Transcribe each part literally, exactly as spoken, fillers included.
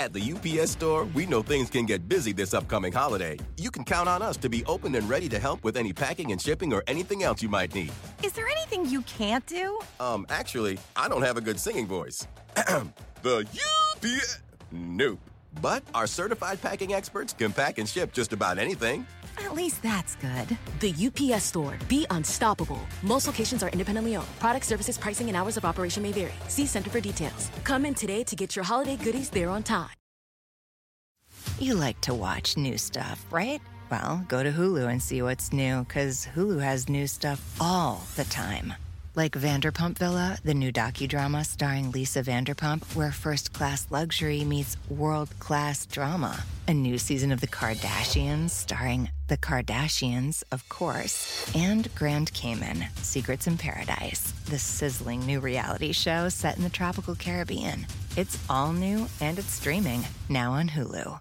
At the U P S Store, we know things can get busy this upcoming holiday. You can count on us to be open and ready to help with any packing and shipping or anything else you might need. Is there anything you can't do? Um, actually, I don't have a good singing voice. The U P S... Nope. But our certified packing experts can pack and ship just about anything. At least that's good. The U P S Store. Be unstoppable. Most locations are independently owned. Product, services, pricing, and hours of operation may vary. See Center for details. Come in today to get your holiday goodies there on time. You like to watch new stuff, right? Well, go to Hulu and see what's new, because Hulu has new stuff all the time. Like Vanderpump Villa, the new docudrama starring Lisa Vanderpump, where first-class luxury meets world-class drama. A new season of The Kardashians starring The Kardashians, of course. And Grand Cayman, Secrets in Paradise, the sizzling new reality show set in the tropical Caribbean. It's all new and it's streaming now on Hulu.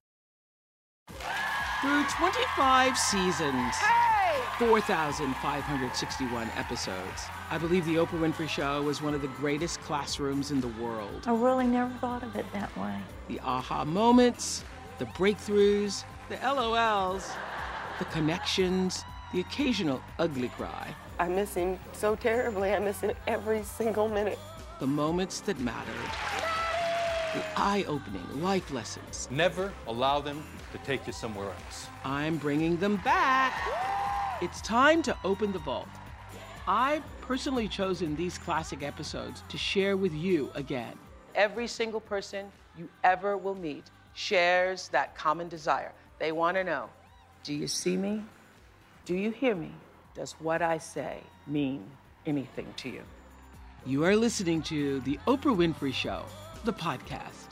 Through twenty-five seasons, hey! four thousand five hundred sixty-one episodes, I believe The Oprah Winfrey Show was one of the greatest classrooms in the world. I really never thought of it that way. The aha moments, the breakthroughs, the L O Ls, the connections, the occasional ugly cry. I miss him so terribly. I miss him every single minute. The moments that mattered. The eye-opening life lessons. Never allow them to take you somewhere else. I'm bringing them back. It's time to open the vault. I've personally chosen these classic episodes to share with you again. Every single person you ever will meet shares that common desire. They want to know, do you see me? Do you hear me? Does what I say mean anything to you? You are listening to The Oprah Winfrey Show, the podcast.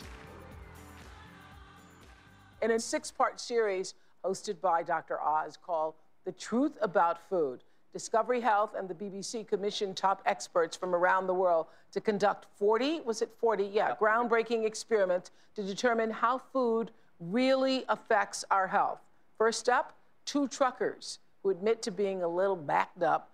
In a six-part series hosted by Doctor Oz called The Truth About Food, Discovery Health and the B B C commissioned top experts from around the world to conduct forty, was it forty? Yeah, yep. groundbreaking experiments to determine how food really affects our health. First up, two truckers who admit to being a little backed up.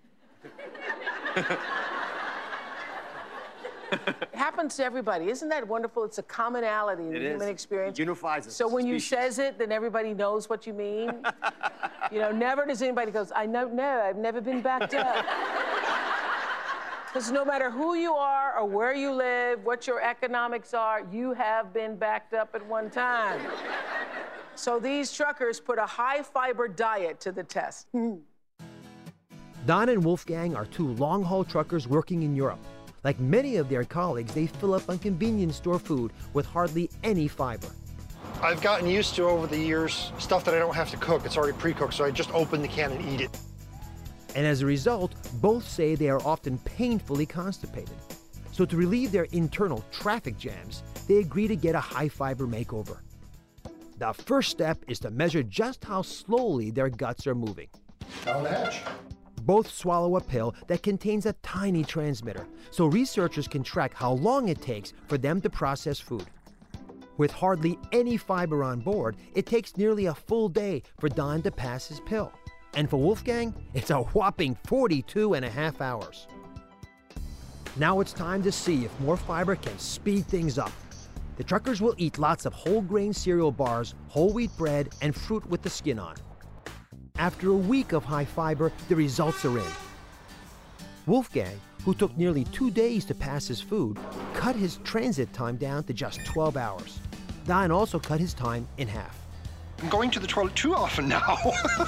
It happens to everybody. Isn't that wonderful? It's a commonality in it the is. human experience. It unifies us. So when species. you says it, then everybody knows what you mean. You know, never does anybody goes, I know, no, I've never been backed up. Because no matter who you are or where you live, what your economics are, you have been backed up at one time. So these truckers put a high-fiber diet to the test. Don and Wolfgang are two long-haul truckers working in Europe. Like many of their colleagues, they fill up on convenience store food with hardly any fiber. I've gotten used to, over the years, stuff that I don't have to cook. It's already pre-cooked, so I just open the can and eat it. And as a result, both say they are often painfully constipated. So to relieve their internal traffic jams, they agree to get a high-fiber makeover. The first step is to measure just how slowly their guts are moving. Down the hatch. Both swallow a pill that contains a tiny transmitter, so researchers can track how long it takes for them to process food. With hardly any fiber on board, it takes nearly a full day for Don to pass his pill. And for Wolfgang, it's a whopping forty-two and a half hours. Now it's time to see if more fiber can speed things up. The truckers will eat lots of whole grain cereal bars, whole wheat bread, and fruit with the skin on. After a week of high fiber, the results are in. Wolfgang, who took nearly two days to pass his food, cut his transit time down to just twelve hours. Don also cut his time in half. I'm going to the toilet too often now.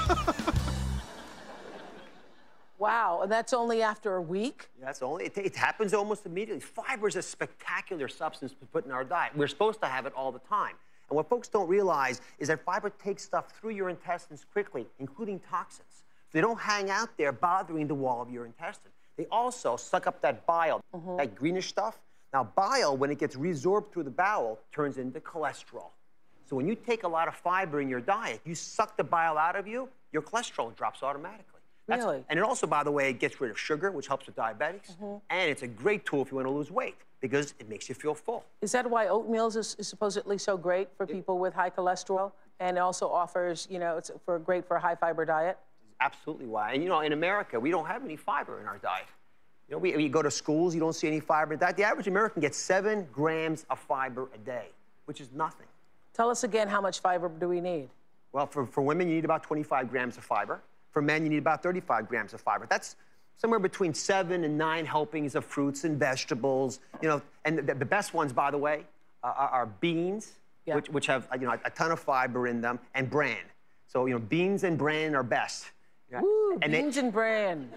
Wow, and that's only after a week? Yeah, that's only, it, it happens almost immediately. Fiber is a spectacular substance to put in our diet. We're supposed to have it all the time. And what folks don't realize is that fiber takes stuff through your intestines quickly, including toxins. They don't hang out there bothering the wall of your intestine. They also suck up that bile, mm-hmm. that greenish stuff. Now, bile, when it gets resorbed through the bowel, turns into cholesterol. So when you take a lot of fiber in your diet, you suck the bile out of you, your cholesterol drops automatically. That's, really? And it also, by the way, it gets rid of sugar, which helps with diabetics. Mm-hmm. And it's a great tool if you want to lose weight, because it makes you feel full. Is that why oatmeal is, is supposedly so great for it, people with high cholesterol? And it also offers, you know, it's for great for a high-fiber diet? Absolutely why. And, you know, in America, we don't have any fiber in our diet. You know, we, we go to schools, you don't see any fiber in that. The average American gets seven grams of fiber a day, which is nothing. Tell us again, how much fiber do we need? Well, for, for women, you need about twenty-five grams of fiber. For men, you need about thirty-five grams of fiber. That's somewhere between seven and nine helpings of fruits and vegetables. You know, and the, the best ones, by the way, uh, are, are beans, yeah. which, which have you know a ton of fiber in them, and bran. So you know, beans and bran are best. Yeah. Woo, and beans they... and bran.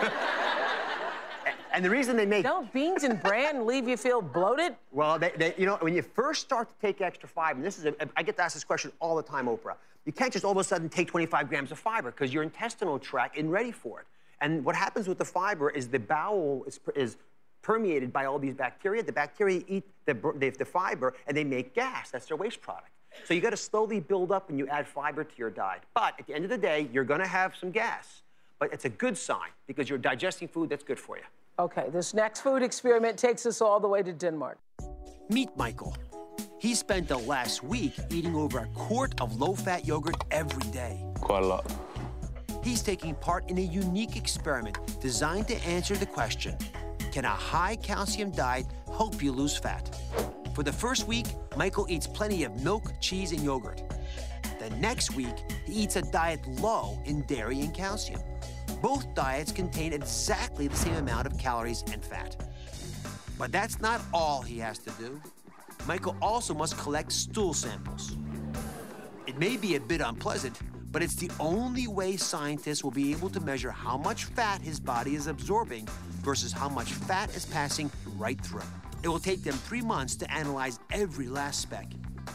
And the reason they make... Don't beans and bran leave you feel bloated? Well, they, they, you know, when you first start to take extra fiber, and this is, a, I get asked this question all the time, Oprah. You can't just all of a sudden take twenty-five grams of fiber because your intestinal tract isn't ready for it. And what happens with the fiber is the bowel is, is permeated by all these bacteria. The bacteria eat the, the, the fiber, and they make gas. That's their waste product. So you got to slowly build up when you add fiber to your diet. But at the end of the day, you're going to have some gas. But it's a good sign because you're digesting food that's good for you. Okay, this next food experiment takes us all the way to Denmark. Meet Michael. He spent the last week eating over a quart of low-fat yogurt every day. Quite a lot. He's taking part in a unique experiment designed to answer the question, can a high-calcium diet help you lose fat? For the first week, Michael eats plenty of milk, cheese, and yogurt. The next week, he eats a diet low in dairy and calcium. Both diets contain exactly the same amount of calories and fat. But that's not all he has to do. Michael also must collect stool samples. It may be a bit unpleasant, but it's the only way scientists will be able to measure how much fat his body is absorbing versus how much fat is passing right through. It will take them three months to analyze every last speck.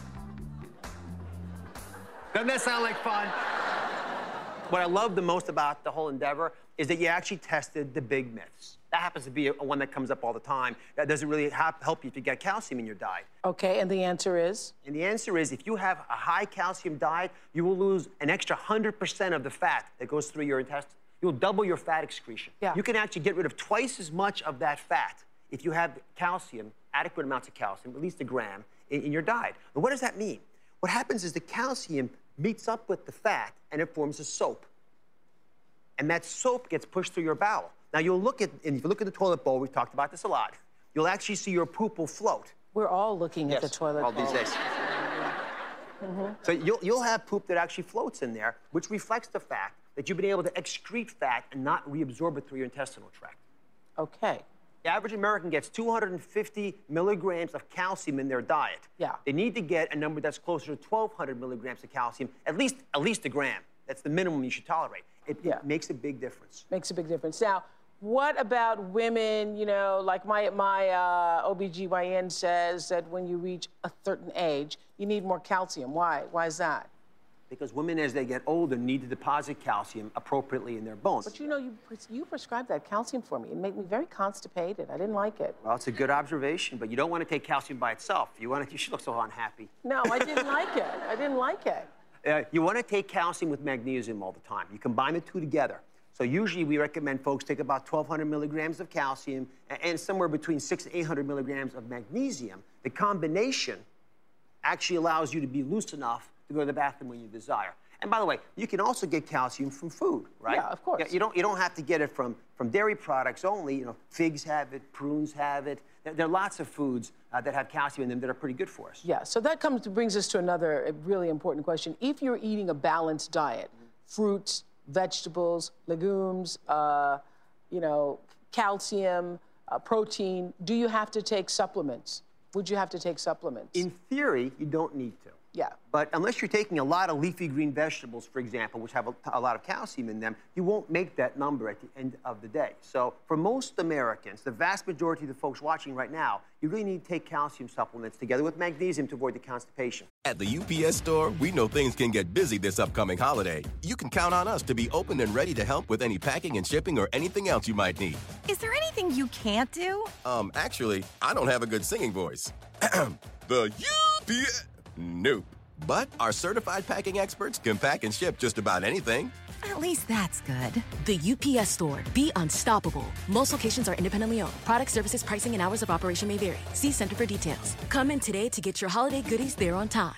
Doesn't that sound like fun? What I love the most about the whole endeavor is that you actually tested the big myths. That happens to be a, one that comes up all the time. That doesn't really help you to get calcium in your diet. Okay, and the answer is? And the answer is, if you have a high calcium diet, you will lose an extra one hundred percent of the fat that goes through your intestine. You'll double your fat excretion. Yeah. You can actually get rid of twice as much of that fat if you have calcium, adequate amounts of calcium, at least a gram, in, in your diet. And what does that mean? What happens is the calcium meets up with the fat, and it forms a soap. And that soap gets pushed through your bowel. Now, you'll look at, and if you look at the toilet bowl, we've talked about this a lot, you'll actually see your poop will float. We're all looking yes, at the toilet all bowl. these days. Mm-hmm. So you'll, you'll have poop that actually floats in there, which reflects the fact that you've been able to excrete fat and not reabsorb it through your intestinal tract. Okay. The average American gets two hundred fifty milligrams of calcium in their diet. Yeah. They need to get a number that's closer to twelve hundred milligrams of calcium, at least, at least a gram. That's the minimum you should tolerate. It, yeah. it makes a big difference. Makes a big difference. Now, what about women, you know, like my, my uh, O B G Y N says that when you reach a certain age, you need more calcium. Why? Why is that? Because women, as they get older, need to deposit calcium appropriately in their bones. But you know, you, you prescribed that calcium for me. It made me very constipated. I didn't like it. Well, it's a good observation, but you don't want to take calcium by itself. You want to, you should look so unhappy. No, I didn't like it. I didn't like it. Uh, you want to take calcium with magnesium all the time. You combine the two together. So usually we recommend folks take about twelve hundred milligrams of calcium and, and somewhere between six and eight hundred milligrams of magnesium. The combination actually allows you to be loose enough to go to the bathroom when you desire. And by the way, you can also get calcium from food, right? Yeah, of course. You don't, you don't have to get it from, from dairy products only. You know, figs have it, prunes have it. There, there are lots of foods uh, that have calcium in them that are pretty good for us. Yeah, so that comes brings us to another really important question. If you're eating a balanced diet, mm-hmm. fruits, vegetables, legumes, uh, you know, calcium, uh, protein, do you have to take supplements? Would you have to take supplements? In theory, you don't need to. Yeah. But unless you're taking a lot of leafy green vegetables, for example, which have a, a lot of calcium in them, you won't make that number at the end of the day. So for most Americans, the vast majority of the folks watching right now, you really need to take calcium supplements together with magnesium to avoid the constipation. At the U P S store, we know things can get busy this upcoming holiday. You can count on us to be open and ready to help with any packing and shipping or anything else you might need. Is there anything you can't do? Um, actually, I don't have a good singing voice. The U P S... Nope. But our certified packing experts can pack and ship just about anything. At least that's good. The U P S store. Be unstoppable. Most locations are independently owned. Product, services, pricing, and hours of operation may vary. See Center for details. Come in today to get your holiday goodies there on time.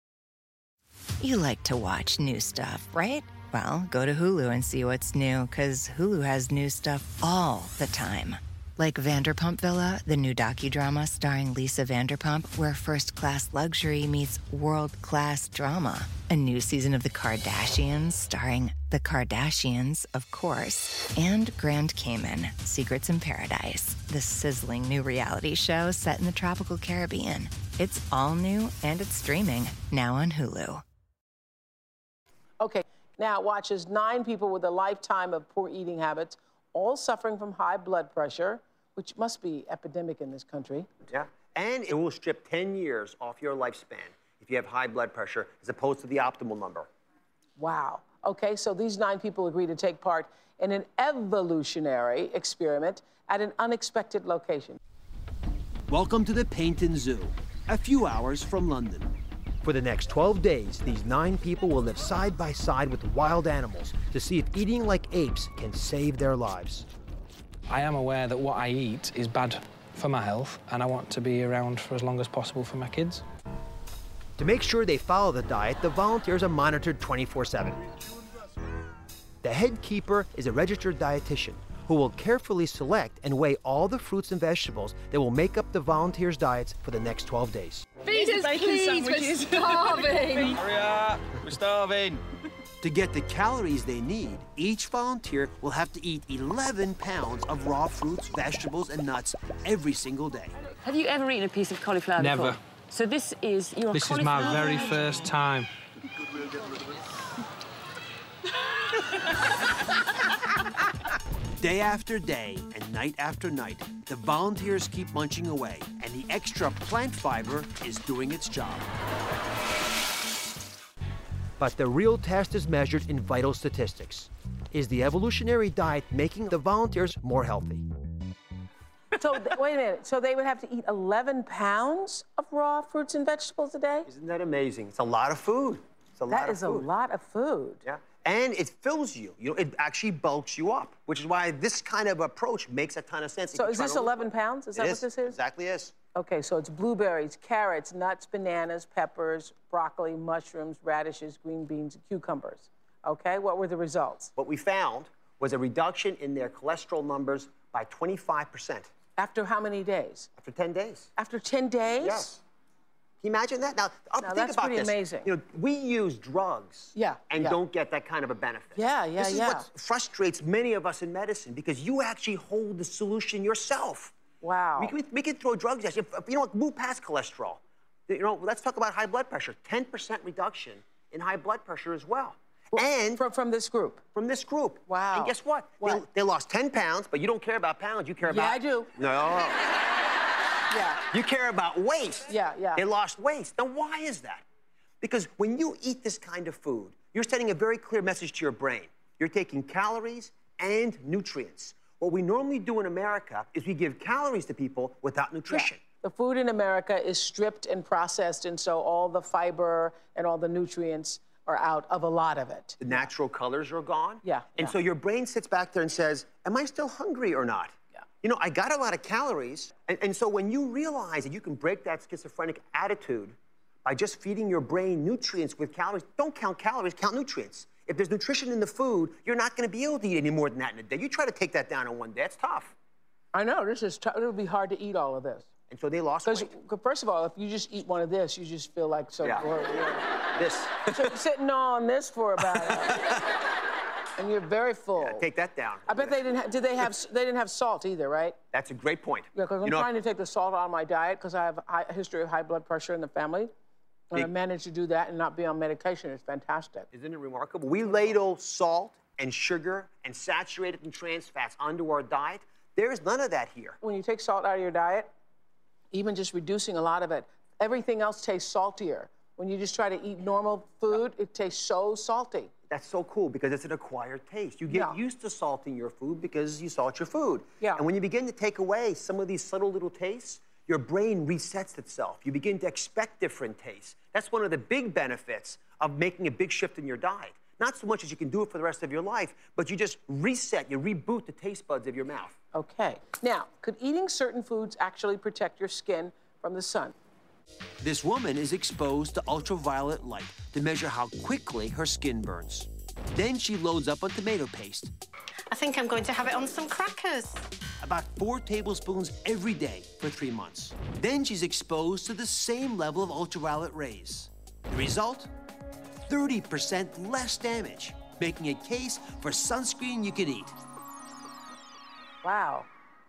You like to watch new stuff, right? Well, go to Hulu and see what's new, because Hulu has new stuff all the time. Like Vanderpump Villa, the new docudrama starring Lisa Vanderpump, where first-class luxury meets world-class drama. A new season of The Kardashians starring The Kardashians, of course. And Grand Cayman, Secrets in Paradise, the sizzling new reality show set in the tropical Caribbean. It's all new and it's streaming now on Hulu. Okay, now watch as nine people with a lifetime of poor eating habits, all suffering from high blood pressure, which must be epidemic in this country. Yeah, and it will strip ten years off your lifespan if you have high blood pressure as opposed to the optimal number. Wow. Okay, so these nine people agree to take part in an evolutionary experiment at an unexpected location. Welcome to the Paignton Zoo, a few hours from London. For the next twelve days, these nine people will live side by side with wild animals to see if eating like apes can save their lives. I am aware that what I eat is bad for my health, and I want to be around for as long as possible for my kids. To make sure they follow the diet, the volunteers are monitored twenty-four seven. The head keeper is a registered dietitian who will carefully select and weigh all the fruits and vegetables that will make up the volunteers' diets for the next twelve days. Feed us, please, we're starving. Hurry up, we're starving. To get the calories they need, each volunteer will have to eat eleven pounds of raw fruits, vegetables, and nuts every single day. Have you ever eaten a piece of cauliflower Never. before? So this is your This is my very first time. Day after day and night after night, the volunteers keep munching away, and the extra plant fiber is doing its job. But the real test is measured in vital statistics. Is the evolutionary diet making the volunteers more healthy? So, th- wait a minute. So they would have to eat eleven pounds of raw fruits and vegetables a day? Isn't that amazing? It's a lot of food. It's a lot That of is a food. lot of food. Yeah. And it fills you. You know, it actually bulks you up, which is why this kind of approach makes a ton of sense. So If is you're this trying to lose eleven weight. pounds? Is It that is. what this is? Exactly is. Okay, so it's blueberries, carrots, nuts, bananas, peppers, broccoli, mushrooms, radishes, green beans, and cucumbers. Okay, what were the results? What we found was a reduction in their cholesterol numbers by twenty-five percent. After how many days? After ten days. After ten days? Yes. Can you imagine that? Now, I'll Now, think that's about pretty this. amazing. You know, we use drugs Yeah, and yeah. don't get that kind of a benefit. Yeah, yeah, This is yeah. what frustrates many of us in medicine because you actually hold the solution yourself. Wow. We can, we can throw drugs at you. You know what? Move past cholesterol. You know, let's talk about high blood pressure. ten percent reduction in high blood pressure as well. And from, from this group? From this group. Wow. And guess what? What? They, they lost ten pounds, but you don't care about pounds. You care about... Yeah, I do. No. Yeah. You care about weight. Yeah, yeah. They lost weight. Now, why is that? Because when you eat this kind of food, you're sending a very clear message to your brain. You're taking calories and nutrients. What we normally do in America is we give calories to people without nutrition. Yeah. The food in America is stripped and processed, and so all the fiber and all the nutrients are out of a lot of it. The natural colors are gone. Yeah. And yeah. so your brain sits back there and says, am I still hungry or not? Yeah. You know, I got a lot of calories. And, and so when you realize that you can break that schizophrenic attitude by just feeding your brain nutrients with calories, don't count calories, count nutrients. If there's nutrition in the food, you're not going to be able to eat any more than that in a day. You try to take that down in one day, it's tough. I know, this is tough. It'll be hard to eat all of this. And so they lost weight. Because first of all, if you just eat one of this, you just feel like so... Yeah. Or, yeah. This. So sitting on this for about... and you're very full. Yeah, take that down. I bet they didn't. Ha- did they have? They didn't have salt either, right? That's a great point. Yeah, because I'm you know, trying to take the salt out of my diet because I have a, high, a history of high blood pressure in the family, and Big, I managed to do that and not be on medication. It's fantastic. Isn't it remarkable? We ladle salt and sugar and saturated and trans fats onto our diet. There is none of that here. When you take salt out of your diet, even just reducing a lot of it, everything else tastes saltier. When you just try to eat normal food, it tastes so salty. That's so cool because it's an acquired taste. You get Yeah. used to salting your food because you salt your food. Yeah. And when you begin to take away some of these subtle little tastes, your brain resets itself. You begin to expect different tastes. That's one of the big benefits of making a big shift in your diet. Not so much as you can do it for the rest of your life, but you just reset, you reboot the taste buds of your mouth. Okay. Now, could eating certain foods actually protect your skin from the sun? This woman is exposed to ultraviolet light to measure how quickly her skin burns. Then she loads up on tomato paste. I think I'm going to have it on some crackers. about four tablespoons every day for three months. Then she's exposed to the same level of ultraviolet rays. The result? thirty percent less damage, making a case for sunscreen you can eat. Wow.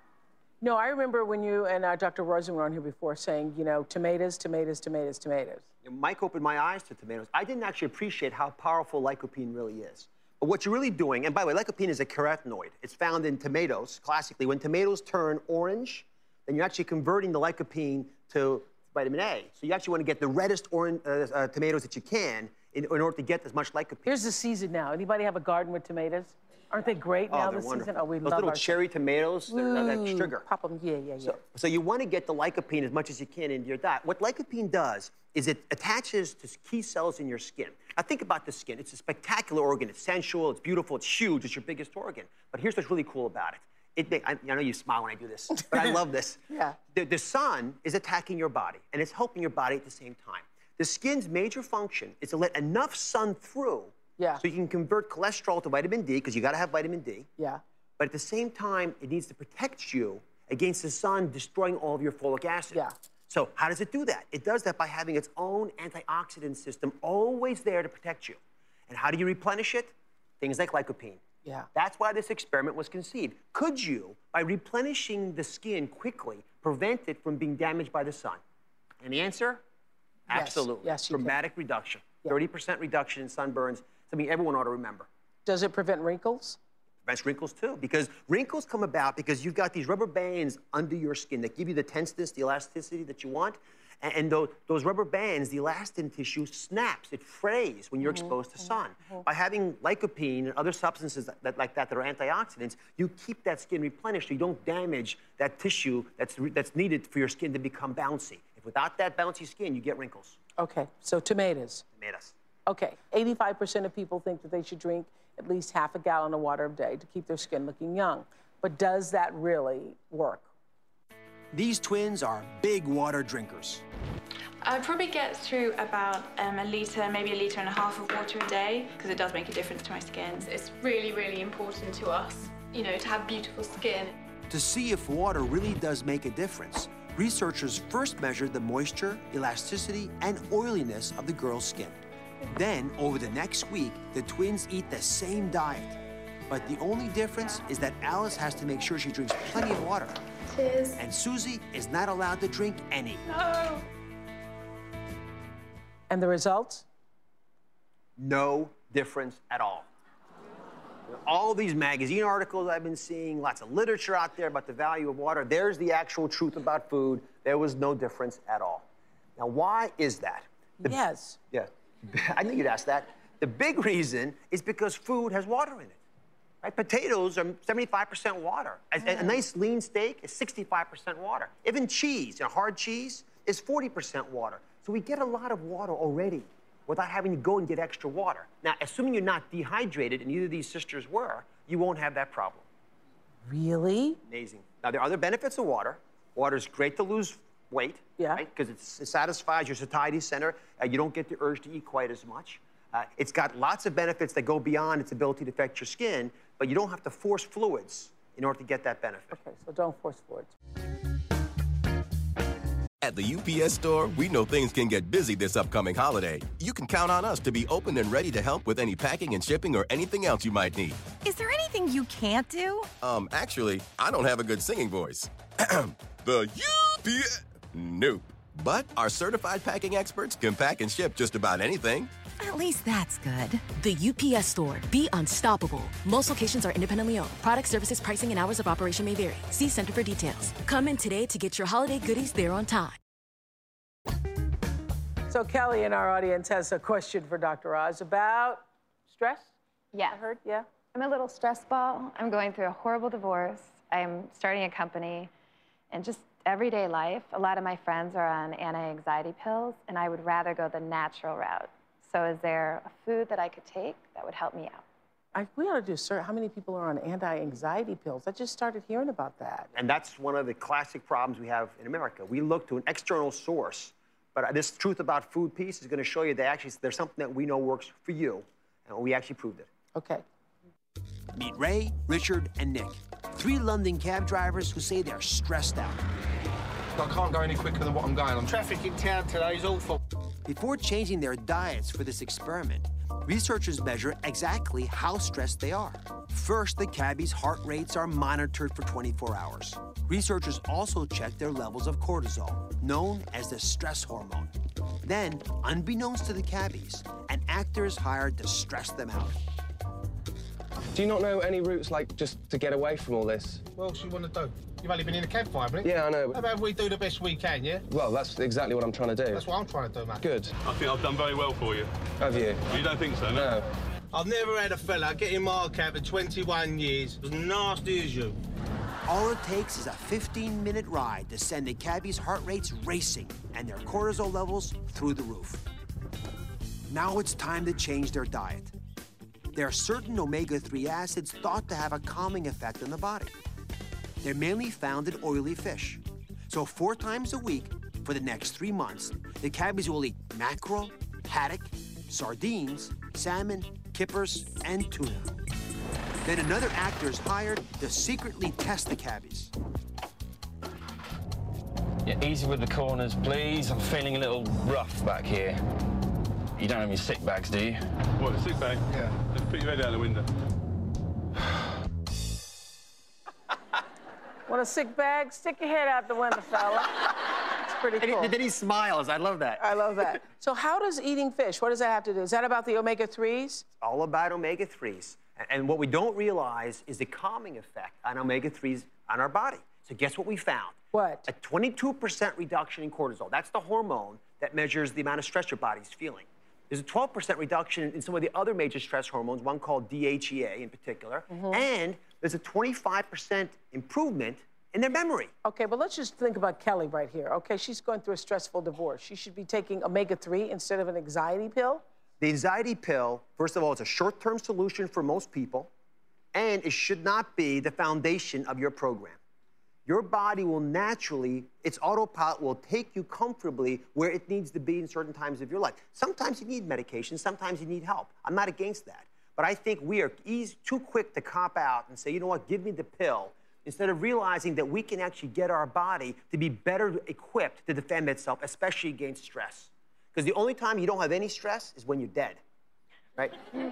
No, I remember when you and uh, Doctor Rosen were on here before saying, you know, tomatoes, tomatoes, tomatoes, tomatoes. Mike opened my eyes to tomatoes. I didn't actually appreciate how powerful lycopene really is. But what you're really doing, and by the way, lycopene is a carotenoid. It's found in tomatoes, classically. When tomatoes turn orange, then you're actually converting the lycopene to vitamin A. So you actually want to get the reddest orange, uh, uh, tomatoes that you can in, in order to get as much lycopene. Here's the season now. Anybody have a garden with tomatoes? Aren't they great oh, now they're this wonderful. season? Oh, we Those love little our cherry tomatoes, they're uh, that sugar. Pop them, yeah, yeah, yeah. So, so you want to get the lycopene as much as you can into your diet. What lycopene does is it attaches to key cells in your skin. Now think about the skin. It's a spectacular organ. It's sensual, it's beautiful, it's huge, it's your biggest organ. But here's what's really cool about it. It I, I know you smile when I do this, but I love this. Yeah. The, the sun is attacking your body, and it's helping your body at the same time. The skin's major function is to let enough sun through yeah. so you can convert cholesterol to vitamin D, because you got to have vitamin D. Yeah. But at the same time, it needs to protect you against the sun destroying all of your folic acid. Yeah. So how does it do that? It does that by having its own antioxidant system always there to protect you. And how do you replenish it? Things like lycopene. Yeah. That's why this experiment was conceived. Could you, by replenishing the skin quickly, prevent it from being damaged by the sun? And the answer? Yes. Absolutely. Yes, you Dramatic can. reduction. Yeah. thirty percent reduction in sunburns, something everyone ought to remember. Does it prevent wrinkles? Prevents wrinkles too, because wrinkles come about because you've got these rubber bands under your skin that give you the tenseness, the elasticity that you want. And, and those, those rubber bands, the elastin tissue snaps, it frays when you're mm-hmm. exposed to sun. Mm-hmm. By having lycopene and other substances that, that, like that that are antioxidants, you keep that skin replenished so you don't damage that tissue that's, that's needed for your skin to become bouncy. If without that bouncy skin, you get wrinkles. Okay, so tomatoes. Tomatoes. Okay, eighty-five percent of people think that they should drink at least half a gallon of water a day to keep their skin looking young. But does that really work? These twins are big water drinkers. I probably get through about um, a litre, maybe a litre and a half of water a day, because it does make a difference to my skin. It's really, really important to us, you know, to have beautiful skin. To see if water really does make a difference, researchers first measured the moisture, elasticity, and oiliness of the girl's skin. Then, over the next week, the twins eat the same diet. But the only difference is that Alice has to make sure she drinks plenty of water. Cheers. And Susie is not allowed to drink any. No. And the results? No difference at all. All these magazine articles I've been seeing, lots of literature out there about the value of water, there's the actual truth about food. There was no difference at all. Now, why is that? The, yes. Yeah. I knew you'd ask that. The big reason is because food has water in it. Right? Potatoes are seventy-five percent water. A, a, a nice lean steak is sixty-five percent water. Even cheese, you know, hard cheese, is forty percent water. So we get a lot of water already without having to go and get extra water. Now, assuming you're not dehydrated, and either of these sisters were, you won't have that problem. Really? Amazing. Now, there are other benefits of water. Water is great to lose weight, yeah. right? Because it satisfies your satiety center. Uh, you don't get the urge to eat quite as much. Uh, it's got lots of benefits that go beyond its ability to affect your skin, but you don't have to force fluids in order to get that benefit. Okay, so don't force fluids. At the U P S Store, we know things can get busy this upcoming holiday. You can count on us to be open and ready to help with any packing and shipping or anything else you might need. Is there anything you can't do? Um, actually, I don't have a good singing voice. The U P S... Nope. But our certified packing experts can pack and ship just about anything. At least that's good. The U P S Store. Be unstoppable. Most locations are independently owned. Product, services, pricing, and hours of operation may vary. See Center for details. Come in today to get your holiday goodies there on time. So Kelly in our audience has a question for Doctor Oz about stress? Yeah. I heard, yeah? I'm a little stress ball. I'm going through a horrible divorce. I'm starting a company. And just everyday life, a lot of my friends are on anti-anxiety pills, and I would rather go the natural route. So is there a food that I could take that would help me out? I, we ought to do, sir, how many people are on anti-anxiety pills? I just started hearing about that. And that's one of the classic problems we have in America. We look to an external source, but this truth about food piece is going to show you that actually there's something that we know works for you, and we actually proved it. Okay. Meet Ray, Richard, and Nick, three London cab drivers who say they're stressed out. I can't go any quicker than what I'm going on. Traffic in town today is awful. Before changing their diets for this experiment, researchers measure exactly how stressed they are. First, the cabbies' heart rates are monitored for twenty-four hours. Researchers also check their levels of cortisol, known as the stress hormone. Then, unbeknownst to the cabbies, an actor is hired to stress them out. Do you not know any routes, like, just to get away from all this? What else you want to do? You've only been in a cab for, haven't you? Yeah, I know. How about we do the best we can, yeah? Well, that's exactly what I'm trying to do. That's what I'm trying to do, mate. Good. I think I've done very well for you. Have you? You don't think so, no? No. I've never had a fella get in my cab for twenty-one years as nasty as you. All it takes is a fifteen minute ride to send the cabbies' heart rates racing and their cortisol levels through the roof. Now it's time to change their diet. There are certain omega three acids thought to have a calming effect on the body. They're mainly found in oily fish. So four times a week for the next three months, the cabbies will eat mackerel, haddock, sardines, salmon, kippers, and tuna. Then another actor is hired to secretly test the cabbies. Yeah, easy with the corners, please. I'm feeling a little rough back here. You don't have any sick bags, do you? What, a sick bag? Yeah. Just put your head out the window. Want a sick bag? Stick your head out the window, fella. It's pretty cool. And then he smiles. I love that. I love that. So how does eating fish, what does that have to do? Is that about the omega threes? It's all about omega threes. And what we don't realize is the calming effect on omega threes on our body. So guess what we found? What? A twenty-two percent reduction in cortisol. That's the hormone that measures the amount of stress your body's feeling. There's a twelve percent reduction in some of the other major stress hormones, one called D H E A in particular. Mm-hmm. And there's a twenty-five percent improvement in their memory. Okay, but let's just think about Kelly right here. Okay, she's going through a stressful divorce. She should be taking omega three instead of an anxiety pill? The anxiety pill, first of all, it's a short-term solution for most people, and it should not be the foundation of your program. Your body will naturally, its autopilot will take you comfortably where it needs to be in certain times of your life. Sometimes you need medication, sometimes you need help. I'm not against that. But I think we are easy, too quick to cop out and say, you know what, give me the pill, instead of realizing that we can actually get our body to be better equipped to defend itself, especially against stress. Because the only time you don't have any stress is when you're dead, right?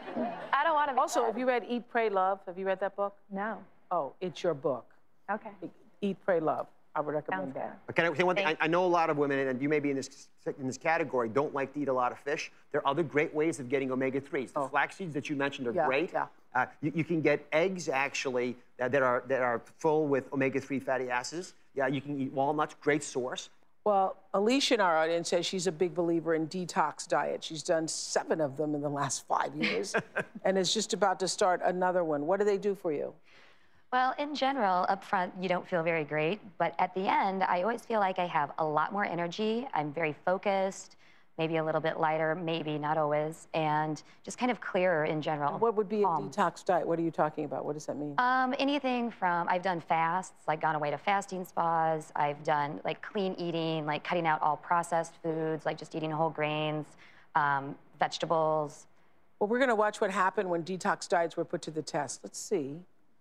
I don't want to. Also, have you read Eat, Pray, Love? Have you read that book? No. Oh, it's your book. Okay. Eat, Pray, Love. I would recommend Sounds that. But can I say one thing? I, I know a lot of women, and you may be in this, in this category, don't like to eat a lot of fish. There are other great ways of getting omega threes. The oh. flax seeds that you mentioned are yeah, great. Yeah. Uh, you, you can get eggs, actually, that, that, are, that are full with omega three fatty acids. Yeah, you can eat walnuts, great source. Well, Alicia in our audience says she's a big believer in detox diet. She's done seven of them in the last five years and is just about to start another one. What do they do for you? Well, in general, up front, you don't feel very great. But at the end, I always feel like I have a lot more energy. I'm very focused, maybe a little bit lighter, maybe, not always, and just kind of clearer in general. What would be a detox diet? What are you talking about? What does that mean? Um, anything from, I've done fasts, like gone away to fasting spas. I've done like clean eating, like cutting out all processed foods, like just eating whole grains, um, vegetables. Well, we're gonna watch what happened when detox diets were put to the test. Let's see.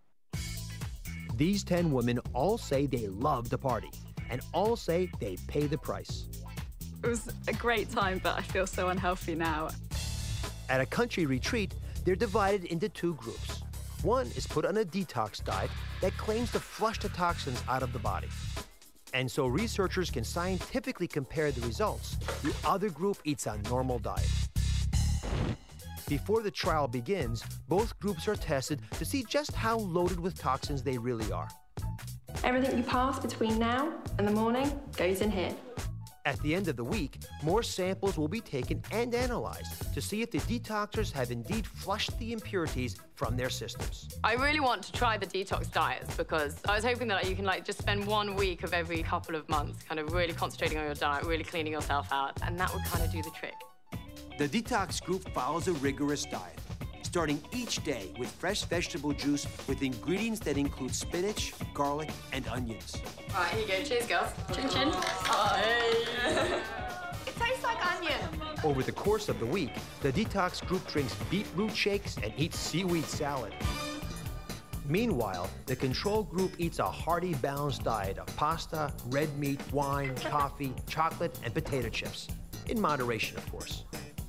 These ten women all say they love to party, and all say they pay the price. It was a great time, but I feel so unhealthy now. At a country retreat, they're divided into two groups. One is put on a detox diet that claims to flush the toxins out of the body. And so researchers can scientifically compare the results. The other group eats a normal diet. Before the trial begins, both groups are tested to see just how loaded with toxins they really are. Everything you pass between now and the morning goes in here. At the end of the week, more samples will be taken and analyzed to see if the detoxers have indeed flushed the impurities from their systems. I really want to try the detox diets because I was hoping that you can like just spend one week of every couple of months kind of really concentrating on your diet, really cleaning yourself out, and that would kind of do the trick. The detox group follows a rigorous diet, starting each day with fresh vegetable juice with ingredients that include spinach, garlic, and onions. All right, here you go. Cheers, girls. Chin chin. Oh, hey. It tastes like onion. Over the course of the week, the detox group drinks beetroot shakes and eats seaweed salad. Meanwhile, the control group eats a hearty, balanced diet of pasta, red meat, wine, coffee, chocolate, and potato chips. In moderation, of course.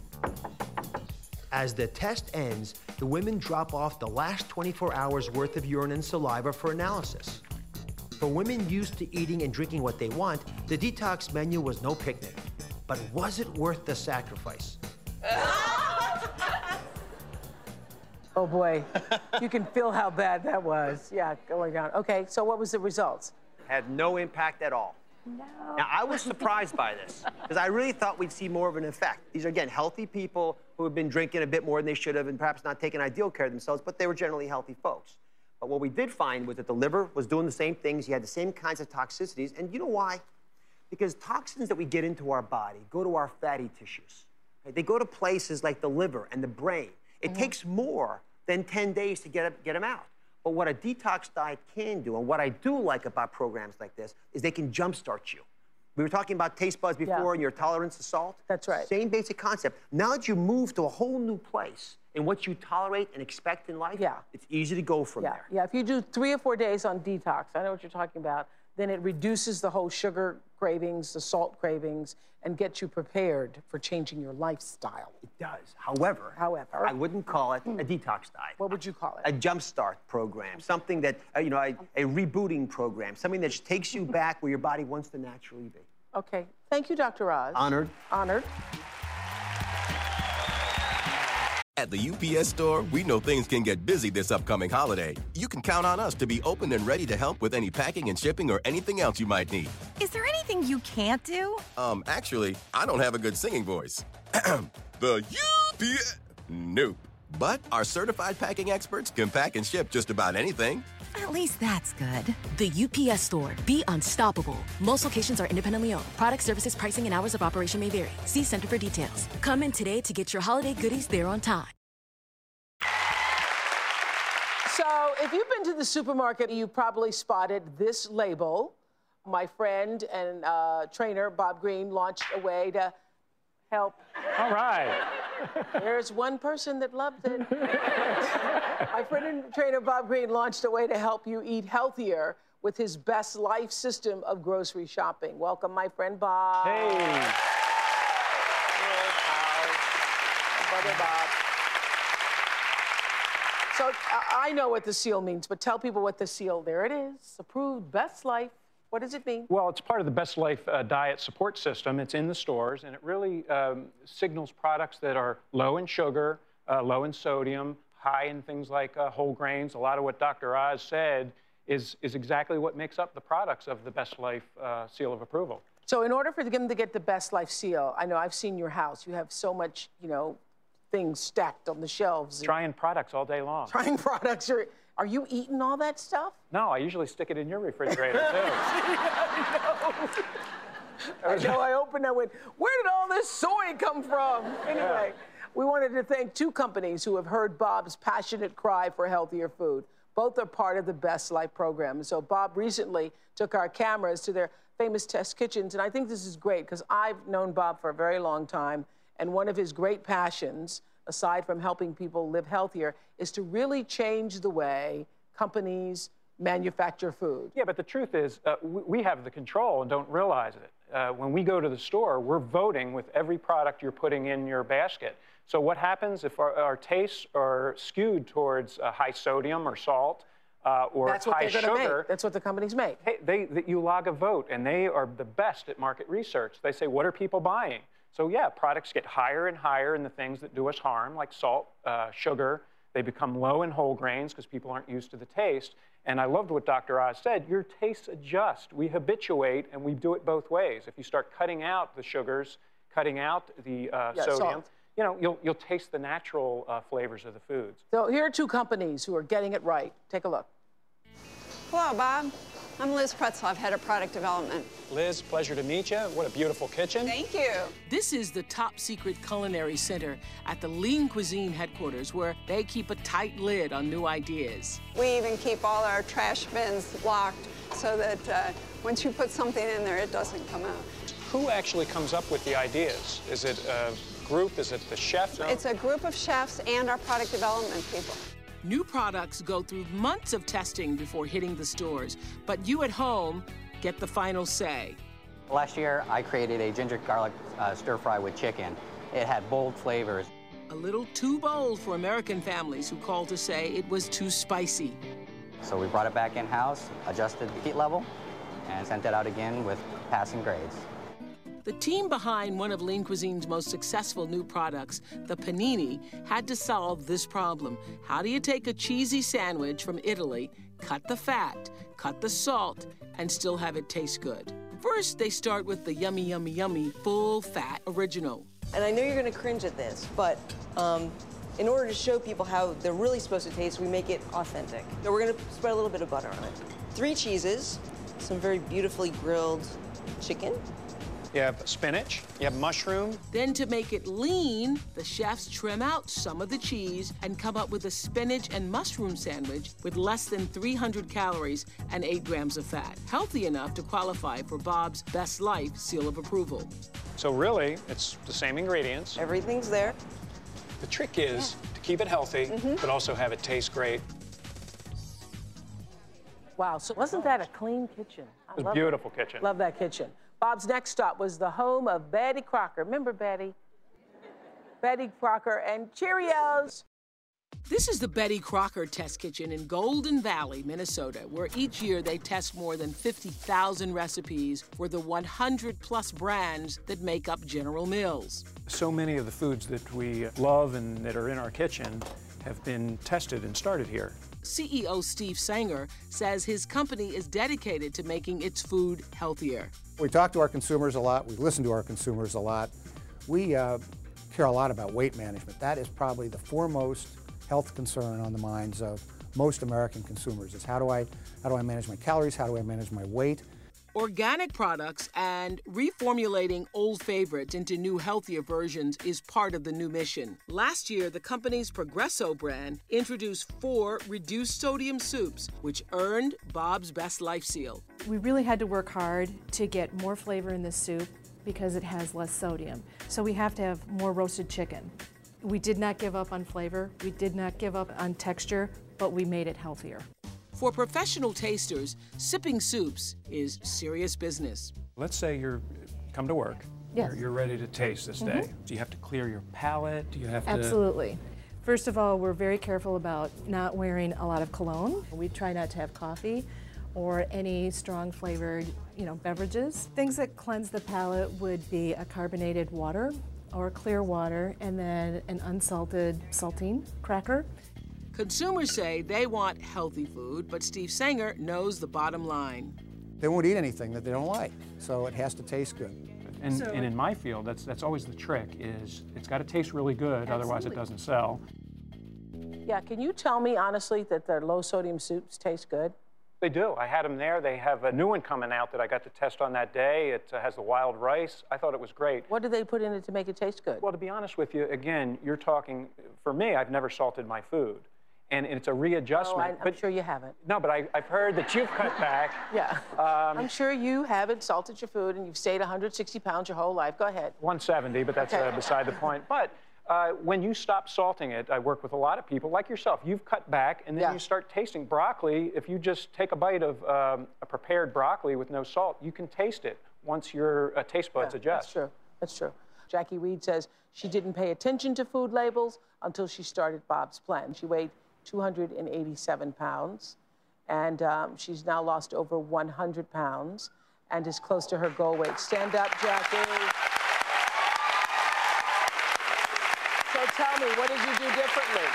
As the test ends, the women drop off the last twenty-four hours worth of urine and saliva for analysis. For women used to eating and drinking what they want, the detox menu was no picnic. But was it worth the sacrifice? Oh boy, you can feel how bad that was. Yeah, going down. Okay, so what was the results? Had no impact at all. No. Now, I was surprised by this, because I really thought we'd see more of an effect. These are, again, healthy people who have been drinking a bit more than they should have and perhaps not taking ideal care of themselves, but they were generally healthy folks. But what we did find was that the liver was doing the same things. You had the same kinds of toxicities. And you know why? Because toxins that we get into our body go to our fatty tissues. Okay? They go to places like the liver and the brain. It mm-hmm. takes more than ten days to get, get them out. But what a detox diet can do, and what I do like about programs like this, is they can jumpstart you. We were talking about taste buds before yeah. and your tolerance to salt. That's right. Same basic concept. Now that you move to a whole new place in what you tolerate and expect in life, yeah. it's easy to go from yeah. there. Yeah, if you do three or four days on detox, I know what you're talking about, then it reduces the whole sugar cravings, the salt cravings, and gets you prepared for changing your lifestyle. It does. However, However, I wouldn't call it a detox diet. What would you call it? A jumpstart program, something that, uh, you know, a, a rebooting program, something that takes you back where your body wants to naturally be. Okay. Thank you, Doctor Oz. Honored. Honored. At the U P S Store, we know things can get busy this upcoming holiday. You can count on us to be open and ready to help with any packing and shipping or anything else you might need. Is there anything you can't do? Um, actually, I don't have a good singing voice. The U P S... Nope. But our certified packing experts can pack and ship just about anything. At least that's good. The U P S Store. Be unstoppable. Most locations are independently owned. Product services, pricing, and hours of operation may vary. See Center for details. Come in today to get your holiday goodies there on time. So if you've been to the supermarket, you probably spotted this label. My friend and uh, trainer, Bob Green, launched a way to help. All right. There's one person that loved it. My friend and trainer, Bob Green, launched a way to help you eat healthier with his Best Life system of grocery shopping. Welcome, my friend Bob. Hey. Hello, pal. Brother Bob. So uh, I know what the seal means, but tell people what the seal, there it is, approved Best Life. What does it mean? Well, it's part of the Best Life uh, diet support system. It's in the stores, and it really um, signals products that are low in sugar, uh, low in sodium, high in things like uh, whole grains. A lot of what Doctor Oz said is, is exactly what makes up the products of the Best Life uh, seal of approval. So in order for them to get the Best Life seal, I know I've seen your house. You have so much, you know, things stacked on the shelves. Trying products all day long. Trying products. Are, are you eating all that stuff? No, I usually stick it in your refrigerator, too. I know. I know, I opened, I went, where did all this soy come from? Anyway, yeah. We wanted to thank two companies who have heard Bob's passionate cry for healthier food. Both are part of the Best Life program. So Bob recently took our cameras to their famous test kitchens, and I think this is great because I've known Bob for a very long time, and one of his great passions, aside from helping people live healthier, is to really change the way companies manufacture food. Yeah, but the truth is, uh, we, we have the control and don't realize it. Uh, when we go to the store, we're voting with every product you're putting in your basket. So what happens if our, our tastes are skewed towards uh, high sodium or salt uh, or That's what high they're gonna sugar? Make. That's what the companies make. Hey, they, they, you log a vote, and they are the best at market research. They say, what are people buying? So yeah, products get higher and higher in the things that do us harm, like salt, uh, sugar. They become low in whole grains because people aren't used to the taste. And I loved what Doctor Oz said, your tastes adjust. We habituate, and we do it both ways. If you start cutting out the sugars, cutting out the uh, yeah, sodium, salt. you know, you'll, you'll taste the natural uh, flavors of the foods. So here are two companies who are getting it right. Take a look. Hello, Bob. I'm Liz Pretzloff, head of product development. Liz, pleasure to meet you. What a beautiful kitchen. Thank you. This is the top secret culinary center at the Lean Cuisine headquarters, where they keep a tight lid on new ideas. We even keep all our trash bins locked so that uh, once you put something in there, it doesn't come out. Who actually comes up with the ideas? Is it a group? Is it the chef? It's a group of chefs and our product development people. New products go through months of testing before hitting the stores, but you at home get the final say. Last year, I created a ginger garlic uh, stir fry with chicken. It had bold flavors. A little too bold for American families who called to say it was too spicy. So we brought it back in-house, adjusted the heat level, and sent it out again with passing grades. The team behind one of Lean Cuisine's most successful new products, the panini, had to solve this problem. How do you take a cheesy sandwich from Italy, cut the fat, cut the salt, and still have it taste good? First, they start with the yummy, yummy, yummy, full-fat original. And I know you're going to cringe at this, but um, in order to show people how they're really supposed to taste, we make it authentic. So we're going to spread a little bit of butter on it. Three cheeses, some very beautifully grilled chicken. You have spinach, you have mushroom. Then to make it lean, the chefs trim out some of the cheese and come up with a spinach and mushroom sandwich with less than three hundred calories and eight grams of fat. Healthy enough to qualify for Bob's Best Life seal of approval. So really, it's the same ingredients. Everything's there. The trick is yeah. to keep it healthy, mm-hmm. but also have it taste great. Wow, so wasn't that a clean kitchen? I it was a love beautiful that. kitchen. Love that kitchen. Bob's next stop was the home of Betty Crocker. Remember Betty? Betty Crocker and Cheerios. This is the Betty Crocker Test Kitchen in Golden Valley, Minnesota, where each year they test more than fifty thousand recipes for the one hundred plus brands that make up General Mills. So many of the foods that we love and that are in our kitchen have been tested and started here. C E O Steve Sanger says his company is dedicated to making its food healthier. We talk to our consumers a lot. We listen to our consumers a lot. We uh, care a lot about weight management. That is probably the foremost health concern on the minds of most American consumers is how do I, how do I manage my calories? How do I manage my weight? Organic products and reformulating old favorites into new, healthier versions is part of the new mission. Last year, the company's Progresso brand introduced four reduced sodium soups, which earned Bob's Best Life seal. We really had to work hard to get more flavor in this soup because it has less sodium. So we have to have more roasted chicken. We did not give up on flavor, we did not give up on texture, but we made it healthier. For professional tasters, sipping soups is serious business. Let's say you're come to work. Yes. You're, you're ready to taste this Mm-hmm. day. Do you have to clear your palate? Do you have to? Absolutely. First of all, we're very careful about not wearing a lot of cologne. We try not to have coffee or any strong flavored, you know, beverages. Things that cleanse the palate would be a carbonated water or clear water, and then an unsalted saltine cracker. Consumers say they want healthy food, but Steve Sanger knows the bottom line. They won't eat anything that they don't like, so it has to taste good. And, So- and in my field, that's that's always the trick. Is it's got to taste really good, otherwise it Absolutely. doesn't sell. Yeah, can you tell me honestly that their low sodium soups taste good? They do. I had them there. They have a new one coming out that I got to test on that day. It uh, has the wild rice. I thought it was great. What do they put in it to make it taste good? Well, to be honest with you, again, you're talking, for me, I've never salted my food. And it's a readjustment. Oh, I, I'm but, sure you haven't. No, but I, I've heard that you've cut back. Yeah. Um, I'm sure you haven't salted your food and you've stayed one hundred sixty pounds your whole life. Go ahead. one seventy, but that's Okay. uh, beside the point. But uh, when you stop salting it, I work with a lot of people like yourself. You've cut back, and then Yeah. you start tasting broccoli. If you just take a bite of um, a prepared broccoli with no salt, you can taste it once your uh, taste buds Yeah, adjust. That's true. That's true. Jackie Reed says she didn't pay attention to food labels until she started Bob's Plan. She weighed two hundred eighty-seven pounds, and um, she's now lost over one hundred pounds and is close to her goal weight. Stand up, Jackie. So tell me, what did you do differently?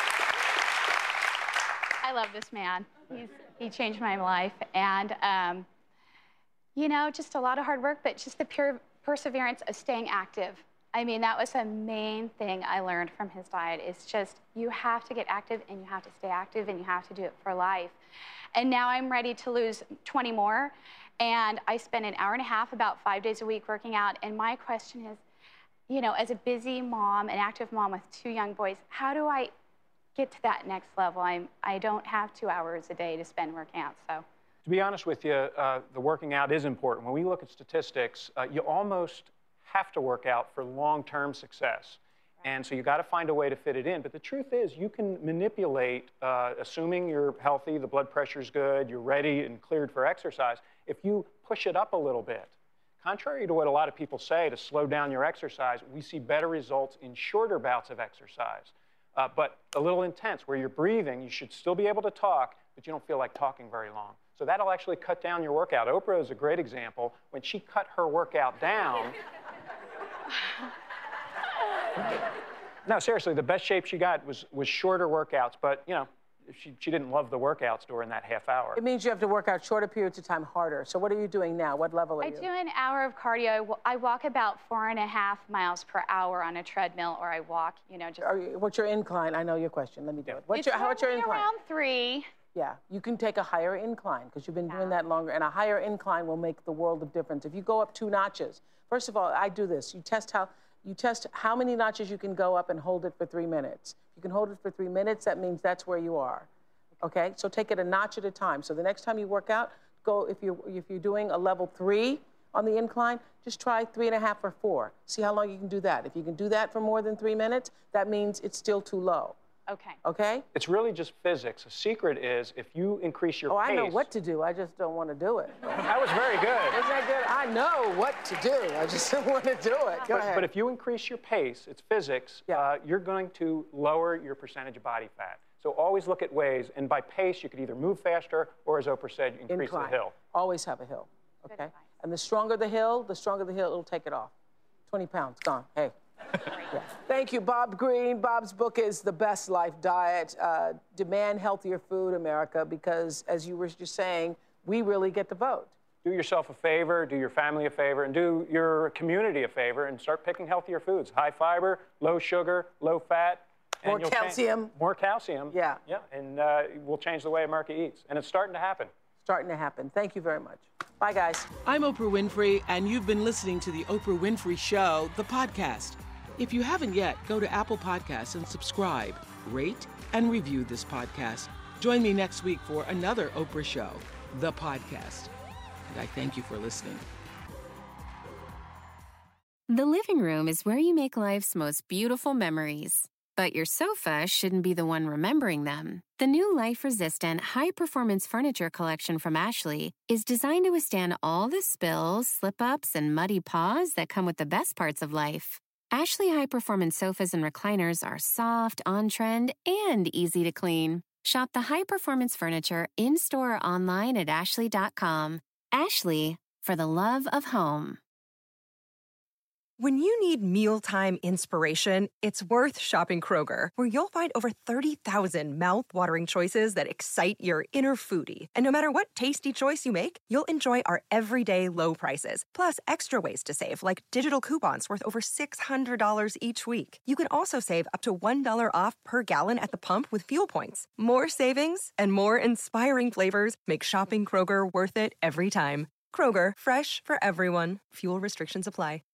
I love this man. He's, he changed my life. And, um, you know, just a lot of hard work, but just the pure perseverance of staying active. I mean, that was the main thing I learned from his diet. It's just, you have to get active, and you have to stay active, and you have to do it for life. And now I'm ready to lose twenty more. And I spend an hour and a half, about five days a week, working out. And my question is, you know, as a busy mom, an active mom with two young boys, how do I get to that next level? I'm, I don't have two hours a day to spend working out, so. To be honest with you, uh, the working out is important. When we look at statistics, uh, you almost have to work out for long-term success. And so you got to find a way to fit it in. But the truth is, you can manipulate, uh, assuming you're healthy, the blood pressure's good, you're ready and cleared for exercise, if you push it up a little bit. Contrary to what a lot of people say to slow down your exercise, we see better results in shorter bouts of exercise, uh, but a little intense, where you're breathing. You should still be able to talk, but you don't feel like talking very long. So that'll actually cut down your workout. Oprah is a great example. When she cut her workout down, no, seriously, the best shape she got was, was shorter workouts, but, you know, she, she didn't love the workouts during that half hour. It means you have to work out shorter periods of time harder. So what are you doing now? What level are I you? do an hour of cardio. I walk about four and a half miles per hour on a treadmill, or I walk, you know, just... Are you, what's your incline? I know your question. Let me do it. What's it's your, what's your incline? around three. Yeah, you can take a higher incline because you've been doing that longer, and a higher incline will make the world of difference. If you go up two notches, first of all, I do this. You test how you test how many notches you can go up and hold it for three minutes. If you can hold it for three minutes, that means that's where you are. Okay, so take it a notch at a time. So the next time you work out, go if you're if you're doing a level three on the incline, just try three and a half or four. See how long you can do that. If you can do that for more than three minutes, that means it's still too low. Okay. Okay? It's really just physics. The secret is if you increase your oh, pace... I know what to do. I just don't want to do it. That was very good. Isn't that good? I know what to do. I just don't want to do it. Go but, ahead. But if you increase your pace, it's physics, yeah. uh, you're going to lower your percentage of body fat. So always look at ways, and by pace, you could either move faster or, as Oprah said, increase Incline. the hill. Always have a hill, okay? And the stronger the hill, the stronger the hill, it'll take it off. twenty pounds, gone, hey. Yeah. Thank you, Bob Greene. Bob's book is The Best Life Diet. Uh, demand healthier food, America, because as you were just saying, we really get to vote. Do yourself a favor, do your family a favor, and do your community a favor, and start picking healthier foods. High fiber, low sugar, low fat. More calcium. More calcium. Yeah. Yeah, and uh, we'll change the way America eats. And it's starting to happen. Starting to happen. Thank you very much. Bye, guys. I'm Oprah Winfrey, and you've been listening to The Oprah Winfrey Show, the podcast. If you haven't yet, go to Apple Podcasts and subscribe, rate, and review this podcast. Join me next week for another Oprah Show, the podcast. And I thank you for listening. The living room is where you make life's most beautiful memories. But your sofa shouldn't be the one remembering them. The new life-resistant, high-performance furniture collection from Ashley is designed to withstand all the spills, slip-ups, and muddy paws that come with the best parts of life. Ashley high-performance sofas and recliners are soft, on-trend, and easy to clean. Shop the high-performance furniture in-store or online at ashley dot com. Ashley, for the love of home. When you need mealtime inspiration, it's worth shopping Kroger, where you'll find over thirty thousand mouth-watering choices that excite your inner foodie. And no matter what tasty choice you make, you'll enjoy our everyday low prices, plus extra ways to save, like digital coupons worth over six hundred dollars each week. You can also save up to one dollar off per gallon at the pump with fuel points. More savings and more inspiring flavors make shopping Kroger worth it every time. Kroger, fresh for everyone. Fuel restrictions apply.